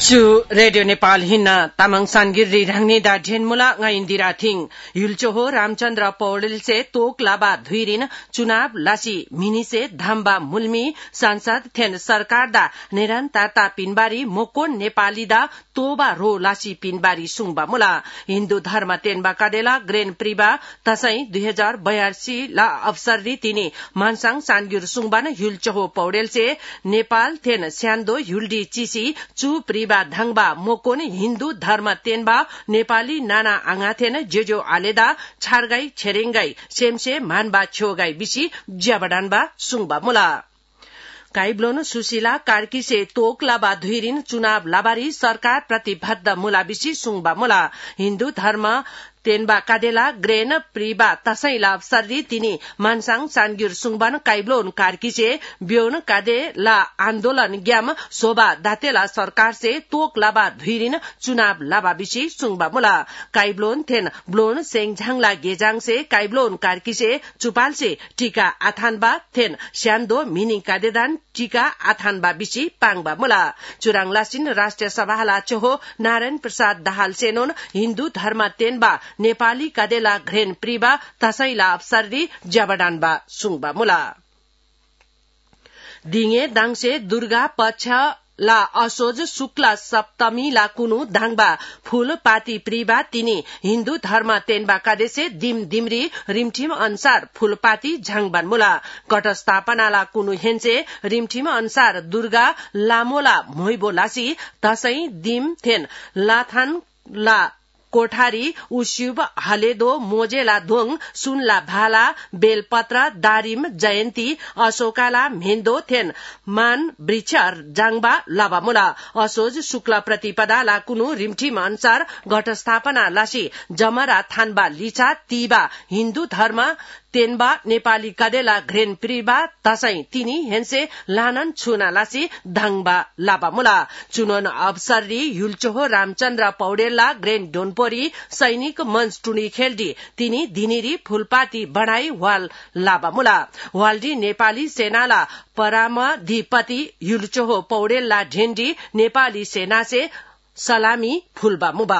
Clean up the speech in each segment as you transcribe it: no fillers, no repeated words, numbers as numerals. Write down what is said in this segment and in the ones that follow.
Chu Radio Nepal hinna tamang sangirri rangni da dhenmula nga indira thing yulchoho Ramchandra Paudel से तोक लाबा धुइरिन चुनाव लासी mini से धाम्बा मुल्मी सांसद थेन सरकार दा निरंतरता पिनबारी मोकोन नेपाली दा तोबा रो लासी पिनबारी सुंगबा मुला हिन्दू धर्म तेनबा काडेला ग्रेन प्रिबा तसै 2082 ला अवसर री तिनी मानसाङ सानगिर सुंगबान युलचोहो पौडेल से नेपाल थेन स्यान्दो युल्डी चिसी चु प्रिबा धंगबा मोकोन हिन्दू धर्म तेनबा नेपाली नाना आंगा थेन जेजो आलेदा छारगाई छेरेंगाई सेमसे मानबा छोगाई बिसी ज्याबडानबा सुंगबा मुला काइब्लोन सुशीला कार्की से तोक लाबा धुइरिन चुनाव लाबारी सरकार प्रतिबद्ध मुला बिसी सुंगबा मुला हिन्दू धर्म तेनबा काडेला ग्रेन प्रिबा तसैला सर्दी तिनी मानसाङ सानगिर सुङबान काइब्लोन कार्कीसे ब्योन काडे ला आन्दोलन ग्याम शोभा दातेला सरकार से तोक लाबा धुइरिन चुनाव लाबा बिसी सुङबा मुला काइब्लोन थेन ब्लोन सेङझाङला गेजाङ से काइब्लोन कार्कीसे चुपाल से टीका आथानबा थेन स्यान्दो मिनी काडेदान टीका आथानबा बिसी पाङबा मुला चुराङलासिन राष्ट्रिय सभाला चोहो नारायण प्रसाद दाहाल सेनोन हिन्दू धर्म तेनबा नेपाली काडेला घ्रेन प्रिबा तसैला अवसरदी ज्याबडानबा सुङबा मुला दिङे दाङसे दुर्गा पक्ष ला असोज शुक्ला सप्तमी ला कुनु धाङबा फूल पाती प्रिबा तिनी हिन्दू धर्म तेनबा काडेसे दिम दिमरी रिमठिम अनुसार फूलपाती झाङबान मुला घटस्थापना ला कुनु हेन्से रिमठिम अनुसार दुर्गा लामोला मोइबोलासी तसै दिम थेन लाथान ला कोठारी उस्युब हलेदो मोजेला धोङ सुनला भाला बेलपत्र दारिम जयन्ती अशोकाला मेन्दो थेन मान वृक्ष जाङबा लाबामुला असोज शुक्ल प्रतिपदा ला कुनु रिमठिम अनुसार घटस्थापना लासी जमरा थानबा लिचा तीबा हिन्दू धर्म तेनबा नेपाली काडेला घ्रेन प्रिबा तसै तिनी हेन्से लानन छुना लासी धाङबा लाबामुला चुनन अवसररी युलचोहो रामचन्द्र पौडेलला ग्रेन डोनपोरी सैनिक मंच टुनी खेल्डी तिनी दिनिरी फुलपाती बढाई वाल लाबामुला वाल्डी नेपाली सेनाला परामधिपति युलचोहो पौडेलला ढेन्डी नेपाली सेना से सलामी फुलबा मुबा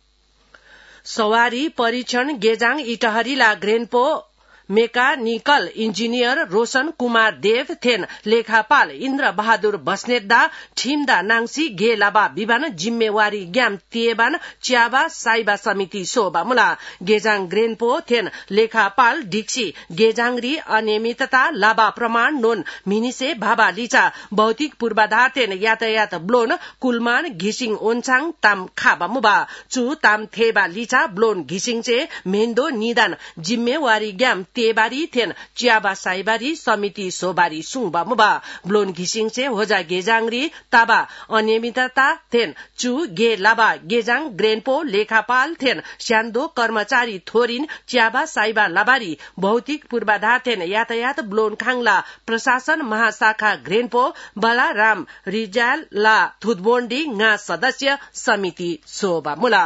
सवारी परीक्षण गेजाङ इटहरीला ग्रेनपो मेकानिकल इन्जिनियर रोशन कुमार देव थेन लेखापाल इन्द्र बहादुर बस्नेतदा ठिमदा नाङसी गेलाबा विवान जिम्मेवारी ग्याम तिएबान च्याबा साइबा समिति सोबा मुला गेजाङ ग्रेनपो थेन लेखापाल डिक्सी गेजाङरी अनियमितता लाबा प्रमाण नोन मिनिसे भाबा लिचा भौतिक पूर्वाधार थेन यातायात ब्लोन कुलमान घिसिङ ओन्छाङ ताम खाबा मुबा चु ताम थेबा लिचा ब्लोन घिसिङ से मेन्दो निदान जिम्मेवारी ग्याम तेबारी थेन च्याबा साइबारी समिति सोबारी सुङबा मुबा ब्लोन घिसिङ से होजा गेजाङरी ताबा अनियमितता थेन चु गे लाबा गेजाङ ग्रेनपो लेखापाल थेन स्यान्दो कर्मचारी थोरिन च्याबा साइबा लाबारी भौतिक पूर्वाधार थेन यातायात ब्लोन खाङला प्रशासन महाशाखा ग्रेनपो बलाराम रिजाल ला थुदबोन्डी nga सदस्य समिति सोबा मुला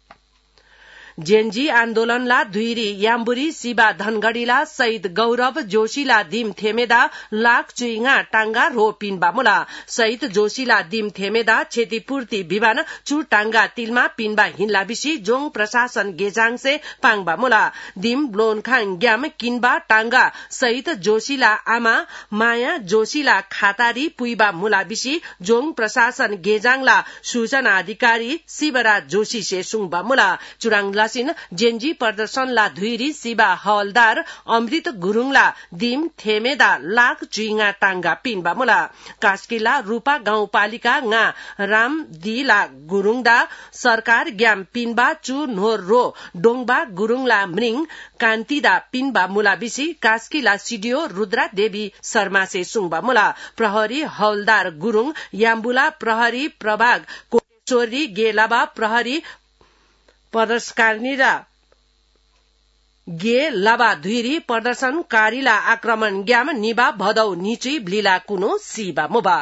जेनजी आन्दोलनला धुइरी याम्बुरी शिवा धनगढ़ीला शहीद गौरव जोशीला दिम थेमेदा लाख चुइङा टांगा रो पिनबा मुला शहीद जोशीला दिम थेमेदा क्षतिपूर्ति विवान चु टांगा तिलमा पिनबा हिनला बिसी जोङ प्रशासन गेजाङ से पाङबा मुला दिम ब्लोनखाङ ग्याम किनबा टांगा शहीद जोशीला आमा माया जोशीला खातारी पुइबा मुला बिसी जोङ प्रशासन गेजाङला सूचना अधिकारी शिवराज जोशी से सुङबा मुला चुराङ जेनजी प्रदर्शनला धुइरी शिवा हवलदार अमृत गुरुङला दिम थेमेदा लाख चुइङा टांगा पिनबा मुला कास्कीला रूपा गाउँपालिका nga रामदीला गुरुङदा सरकार ग्याम पिनबा चु नोर रो डोङबा गुरुङला मृङ कान्तिदा पिनबा मुला बिसी कास्कीला सिडियो रुद्रा देवी शर्मा से सुङबा मुला प्रहरी हवलदार गुरुङ याम्बुला प्रहरी प्रभाग कोटेश्वरी गेलाबा प्रहरी प्रदर्शनकारीला गे लाबा धुइरी प्रदर्शनकारीला आक्रमण ग्याम निबा भदौ निचुई ब्लिला कुनो सिबा मुबा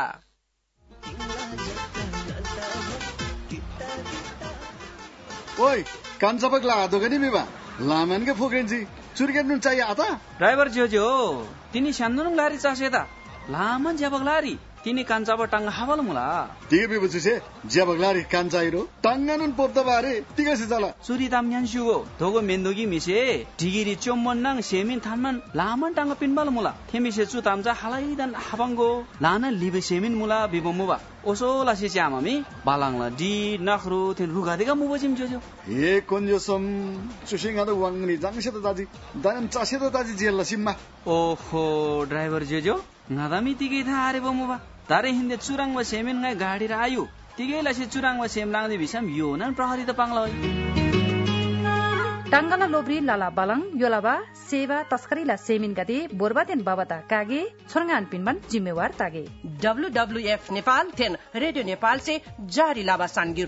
ओइ कान चपकला दोगनी बिबा लामान के फोक्रेन्जी चुरकेन चाहिए आता ड्राइभर ज्योज्यो तिनी सान्दुङ लारी चासेदा लामान ज्याबक लारी तिनी कान्छाब टांगा हावल मुला तिगे बिबुचुसे जेबगलारी कान्छाइरो टांगानुन पोप्तबारे तिगेसे जाला सुरी ताम न्यान्सुगो धोगो मेन्दोगी मिसे ढिगिरी चोम्मन्नाङ सेमिन थानमान लामन टांगा पिनबाल मुला थेमिसे चु तामजा हालाइदान हाबांगो लाना लिबे सेमिन मुला बिबमुबा ओसो लासी च्यामामी बालांगला डी नखरु थेन रुगादेगा मुबजिम जोजो ए कोन्जोसम चुसिङाद वांगनी जांगसेत दाजी दायम चासेत दाजी जेल सिम्मा ओहो ड्राइभर जोजो ngada mi tige thare bomuba tare hinde churangma semen ngai गाडी र आयु tige लासे चुराङमा सेम लाङदे बिसम यो नन प्रहरी त पाङला टांगला लोब्री लाला बालङ योलाबा सेवा तस्करीला सेमिन गदे बोरबादेन बाबता कागे छोरंगान पिनबन जिम्मेवार तागे WWF नेपाल थेन रेडियो नेपाल से जारी लाबा सानगिर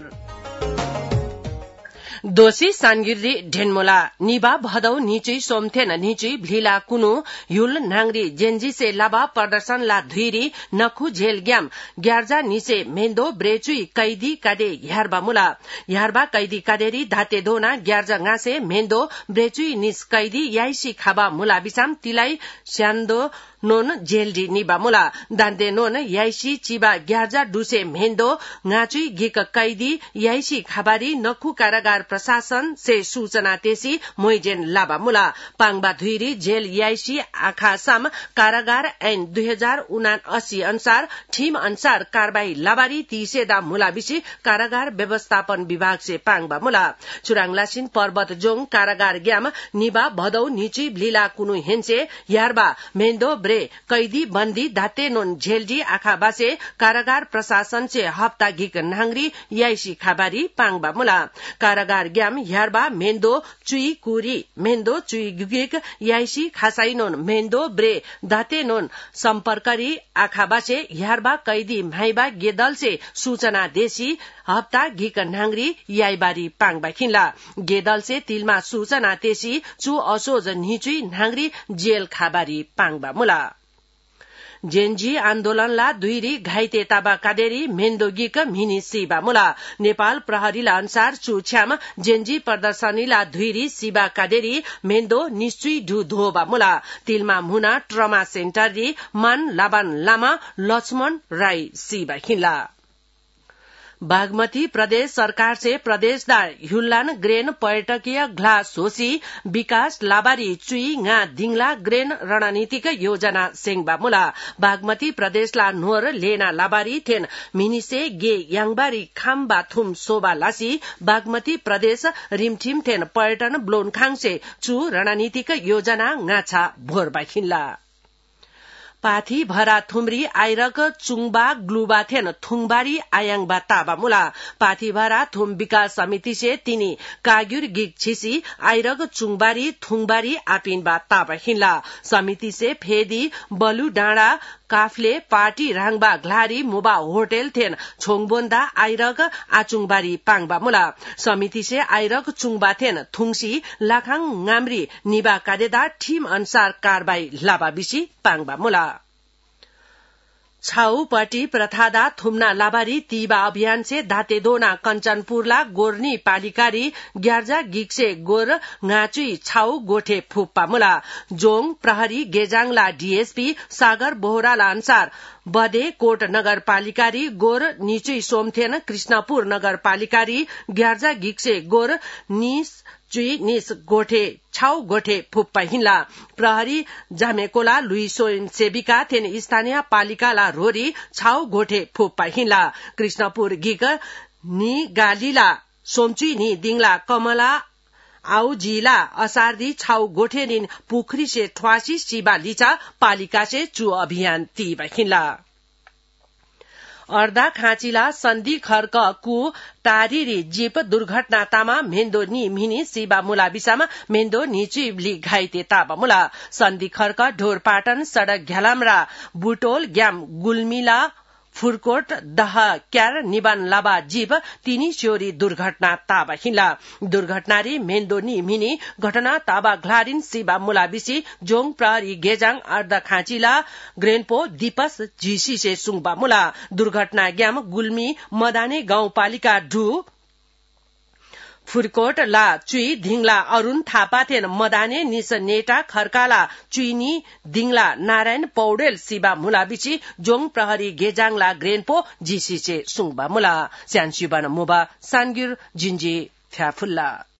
दोषी सानगिरी ढेनमोला निबा भदौ नीचै सोमथेन नीचै भ्लीला कुनु युल नांगरी जेन्जी से लाबा प्रदर्शन ला धुइरी नखु झेल ग्याम ग्यार्जा निसे मेन्दो ब्रेचुई कैदी काडे यारबा कैदी काडेरी धाते दोना ग्यार्जा गासे मेन्दो ब्रेचुई निस कैदी याइसी खाबा मुला बिसाम तिलाई स्यान्दो नोन जेलडी निबा मुला दान्ते नोन याइसी चिबा ग्यार्जा डुसे मेन्दो गाचुई गिक कैदी याइसी खाबारी नखु कारागार प्रशासन से सूचना तेसी मोइजेन लाबा मुला पाङबा धुइरी जेल याइसी आखासम कारागार ऐन 2079 अनुसार ठीम अनुसार कारबाही लाबारी तीसेदा मुला बिसी कारागार व्यवस्थापन विभाग से पाङबा मुला चुराङलासिन पर्वत जोङ कारागार ग्याम निबा भदौ निची भ्लीला कुनु हेन्से यारबा मेन्दो ब्रे कैदी बन्दी धाते नोन झेलडी आखा बासे कारागार प्रशासन से हप्ता गिक नांगरी याइसी खाबारी पाङबा मुला कारागार ग्याम यारबा मेन्दो चुई कुरी मेन्दो चुई गिक याइसी खासाई नोन मेन्दो ब्रे धाते नोन सम्पर्करी आखा बासे यारबा कैदी माइबा गेदल से सूचना देसी हप्ता गिक नांगरी याइबारी पाङबा खिनला गेदल से तिलमा सूचना तेसी चु असोज निचुई नांगरी जेल खाबारी पाङबा मुला जेनजी आन्दोलनला दुईरी घाइते ताबा काडेरी मेन्दोगिक मिनी सिबा मुला नेपाल प्रहरीला अनुसार चुछ्याम जेनजी प्रदर्शनीला दुईरी सिबा काडेरी मेन्दो निश्चुई ढु धोबा मुला तिलमा मुना ट्रमा सेन्टर री मन लाबान लामा लक्ष्मण राई सिबा खिनला बागमती प्रदेश सरकार से प्रदेशदा हुल्लान ग्रेन पर्यटकीय ग्लास होसी विकास लाबारी चुई nga दिङला ग्रेन रणनीतिक योजना सेङबा मुला बागमती प्रदेशला नोर लेना लाबारी थेन मिनिसे गे याङबारी खाम्बा थुम सोबा लासी बागमती प्रदेश रिमठिम थेन पर्यटन ब्लोनखाङ से चु रणनीतिक योजना ngaछा भोरबा खिनला पाथी भरा थुमरी आइरक चुङबा ग्लुबा थेन थुङबारी आयाङबा ताबा मुला पाथी भरा थुम विकास समिति से तिनी काग्युर गिग छिसी आइरक चुङबारी थुङबारी आपिनबा ताबा हिनला समिति से फेदी बलु डाँडा काफले पार्टी राङबा घ्लारी मुबा होटेल थेन छोङबोन्दा आइरक आचुङबारी पाङबा मुला समिति से आइरक चुङबा थेन थुङसी लाखाङ गाम्री निबा काडेदा ठीम अनुसार कारबाही लाबा बिसी पाङबा मुला छाउपटी प्रथादा थुम्ना लाबारी तीबा अभियान से धाते दोना कञ्चनपुरला गोर्नी पालिकारी ग्यार्जा गिक्से गोर गाचुई छाउ गोठे फुप्पा मुला जोङ प्रहरी गेजाङला डीएसपी सागर बोहराला अनुसार बदे कोट नगरपालिकारी गोर निचुई सोमथेन कृष्णपुर नगरपालिकारी ग्यार्जा गिक्से गोर निस चुई निस गोठे छाउ गोठे फुप्पा हिनला प्रहरी जामेकोला लुई सोइन सेविका थेन स्थानीय पालिकाला रोरी छाउ गोठे फुप्पा हिनला कृष्णपुर गिक नि गालीला सोमचुई नि दिङला कमला आउ जिला असारदी छाउ गोठे निन पुखरी से ठवासी सिबा लिचा पालिका से चु अभियान तीबा हिनला अर्धा खाँचिला सन्धि खर्क कु टारीरी जीप दुर्घटना तामा मेन्दो नि मिनी सिबा मुला बिसामा मेन्दो निचुइब्ली घाइते ताबा मुला सन्धि खर्क ढोरपाटन सड़क घ्यालाम्रा बुटोल ग्याम गुल्मिला फुरकोट दह क्यार निबान लाबा जीव तिनी चोरी दुर्घटना ताबा हिला दुर्घटनारी मेन्दो नि मिनी घटना ताबा घ्लारिन सिबा मुलाबिसी जोङ प्रहरी गेजाङ अर्ध खाँचिला ग्रेनपो दिपस झिसी से सुङबा मुला दुर्घटना ग्याम गुल्मी मदाने गाउँपालिका ढु फुरकोट ला चुई धिंगला अरुण थापा थेन मदाने निस नेटा खर्काला चुइनी दिंगला नारायण पौडेल सिबा मुलाबिची जोङ प्रहरी गेजाङला ग्रेनपो जिसिचे सुङबा मुला स्यानसिबान मुबा सानगिर जिन्जी फ्याफुल्ला